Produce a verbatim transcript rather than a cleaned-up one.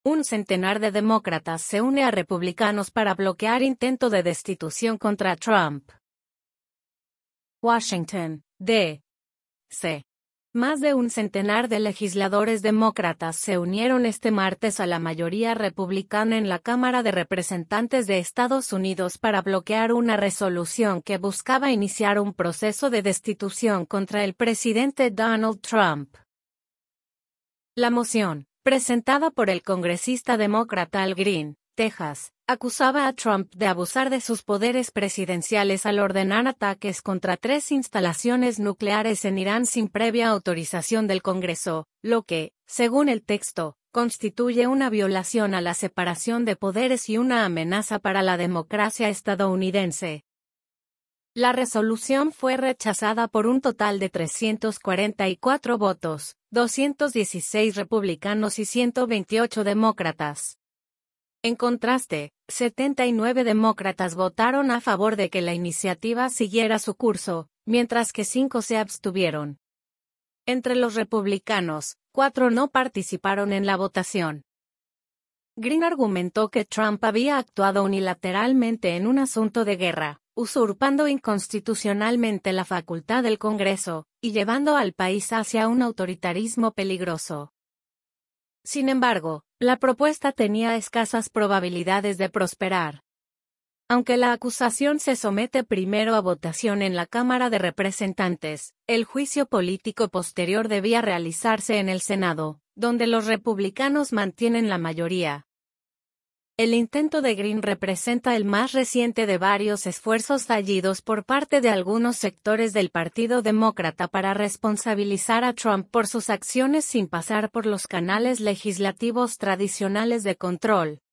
Un centenar de demócratas se une a republicanos para bloquear intento de destitución contra Trump. Washington, D C Más de un centenar de legisladores demócratas se unieron este martes a la mayoría republicana en la Cámara de Representantes de Estados Unidos para bloquear una resolución que buscaba iniciar un proceso de destitución contra el presidente Donald Trump. La moción, presentada por el congresista demócrata Al Green, Texas, acusaba a Trump de abusar de sus poderes presidenciales al ordenar ataques contra tres instalaciones nucleares en Irán sin previa autorización del Congreso, lo que, según el texto, constituye una violación a la separación de poderes y una amenaza para la democracia estadounidense. La resolución fue rechazada por un total de trescientos cuarenta y cuatro votos, doscientos dieciséis republicanos y ciento veintiocho demócratas. En contraste, setenta y nueve demócratas votaron a favor de que la iniciativa siguiera su curso, mientras que cinco se abstuvieron. Entre los republicanos, cuatro no participaron en la votación. Green argumentó que Trump había actuado unilateralmente en un asunto de guerra, usurpando inconstitucionalmente la facultad del Congreso, y llevando al país hacia un autoritarismo peligroso. Sin embargo, la propuesta tenía escasas probabilidades de prosperar. Aunque la acusación se somete primero a votación en la Cámara de Representantes, el juicio político posterior debía realizarse en el Senado, donde los republicanos mantienen la mayoría. El intento de Green representa el más reciente de varios esfuerzos fallidos por parte de algunos sectores del Partido Demócrata para responsabilizar a Trump por sus acciones sin pasar por los canales legislativos tradicionales de control.